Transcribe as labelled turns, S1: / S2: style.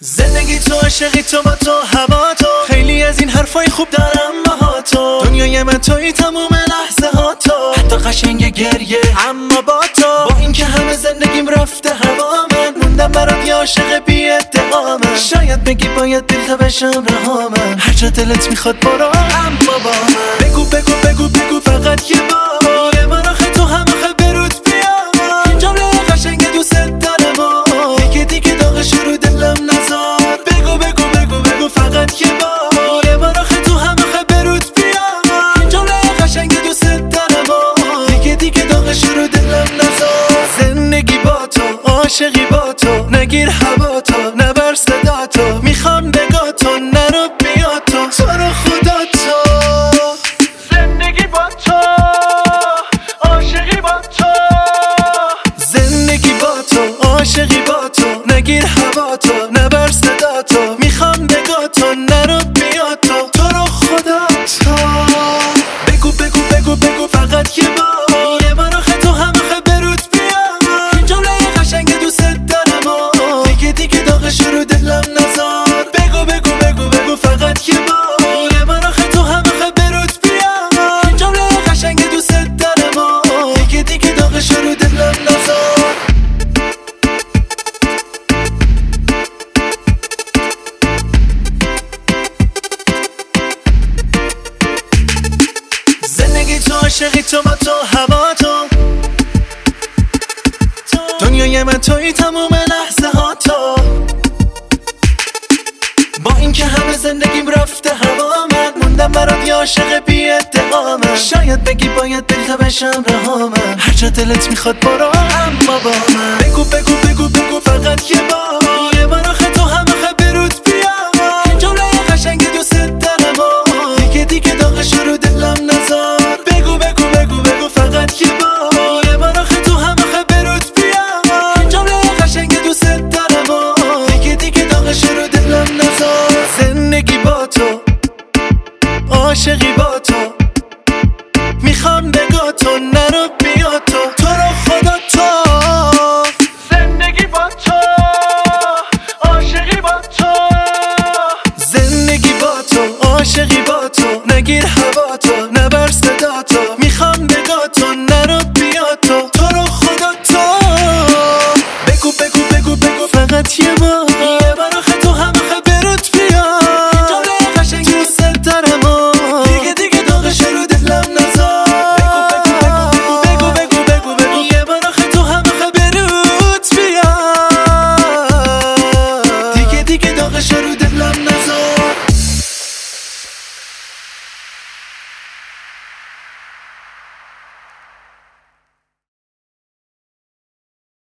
S1: زندگی تو، عشقی تو، با تو، هوا تو، خیلی از این حرفای خوب دارم با تو. دنیای من توی تموم لحظه ها تو، حتی قشنگ گریه اما با تو. با اینکه همه زندگیم رفته هوا، من موندم برات یه عاشق بی ادعا. من شاید بگی باید دل تا بشم رها، من هر جا دلت میخواد برو اما با من. بگو بگو بگو بگو فقط یه بار، یه بار آخه تو هم آخه برود بیا. این جمله قشنگ دوست دارم و دیگه داغش رو دلم نذار. بگو بگو بگو بگو فقط یه بار، یه بار آخه تو هم آخه برود بیا. این جمله قشنگ دوست دارم و دیگه داغش رو دلم نذار. زندگی با تو، عاشقی با تو، نگیر هوا تو، نبر صدا تو، میخوام بگا تو، نرو بیا تو رو خدا تو. زندگی با تو، عاشقی با تو، زندگی با تو، عاشقی با تو، نگیر هوا تو، نبر صدا تو، میخوام بگا تو، نرو بیا تو رو خدا تو. بگو بگو بگو بگو فقط یه بار، یه بار آخه تو هم آخه برود بیا. این جمله قشنگ دوست دارم و دیگه داغش رو دلم نذار. بگو بگو بگو بگو فقط یه بار، یه بار آخه تو هم آخه برود بیا. این جمله قشنگ دوست دارم و دیگه داغش رو دلم نذار. زندگی تو، عشقی تو، با تو، هوا تو، دنیای من توی تموم لحظه ها تو. با اینکه همه زندگیم رفته هوا، من موندم برات یه عاشق بی ادعا. من شاید بگی باید دل تا بشم رها، من هر جا دلت میخواد برو اما با من. بگو بگو بگو بگو فقط یه بار،